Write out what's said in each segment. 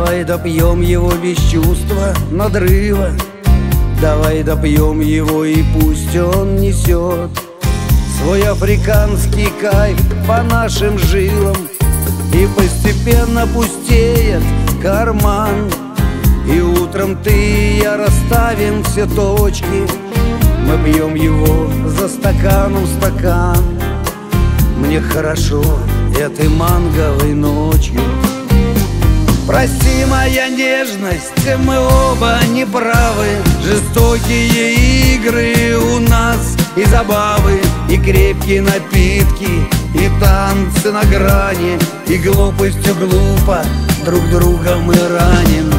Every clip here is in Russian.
Давай допьем его без чувства, надрыва. Давай допьем его, и пусть он несет свой африканский кайф по нашим жилам. И постепенно пустеет карман, и утром ты и я расставим все точки. Мы пьем его за стаканом стакан. Мне хорошо этой манговой ночью. Прости, моя нежность, мы оба неправы. Жестокие игры у нас и забавы, и крепкие напитки, и танцы на грани, и глупостью глупо друг друга мы раним.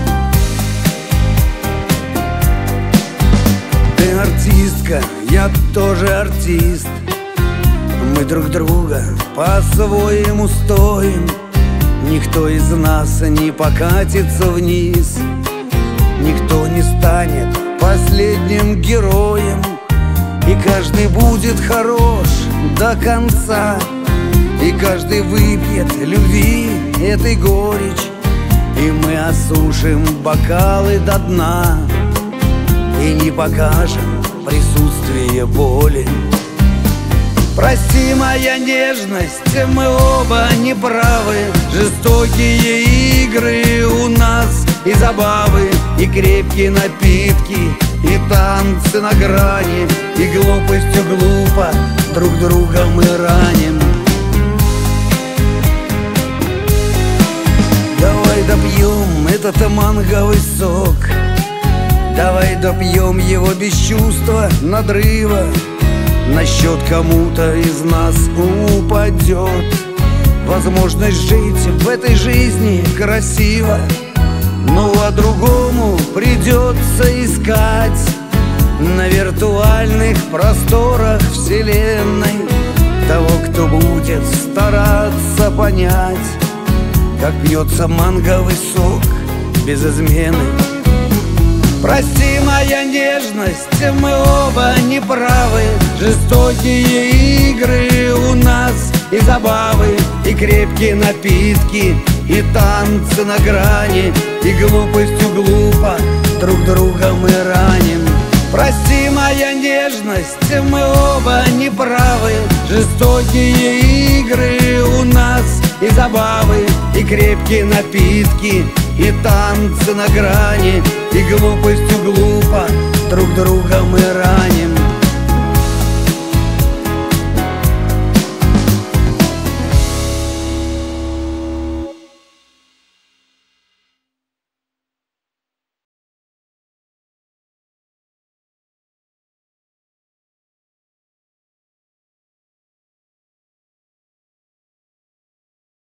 Ты артистка, я тоже артист. Мы друг друга по-своему стоим. Никто из нас не покатится вниз, никто не станет последним героем. И каждый будет хорош до конца, и каждый выпьет любви этой горечь. И мы осушим бокалы до дна и не покажем присутствие боли. Прости, моя нежность, мы оба неправы. Жестокие игры у нас и забавы, и крепкие напитки, и танцы на грани, и глупостью глупо друг друга мы раним. Давай допьем этот манговый сок. Давай допьем его без чувства, надрыва. На счет кому-то из нас упадет возможность жить в этой жизни красиво. Ну а другому придется искать на виртуальных просторах вселенной того, кто будет стараться понять, как пьется манговый сок без измены. Прости, моя нежность, мы оба неправы. Жестокие игры у нас и забавы, и крепкие напитки, и танцы на грани, и глупостью глупо друг друга мы раним. Прости, моя нежность, мы оба неправы. Жестокие игры у нас и забавы, и крепкие напитки, и танцы на грани, и глупостью глупо друг друга мы раним.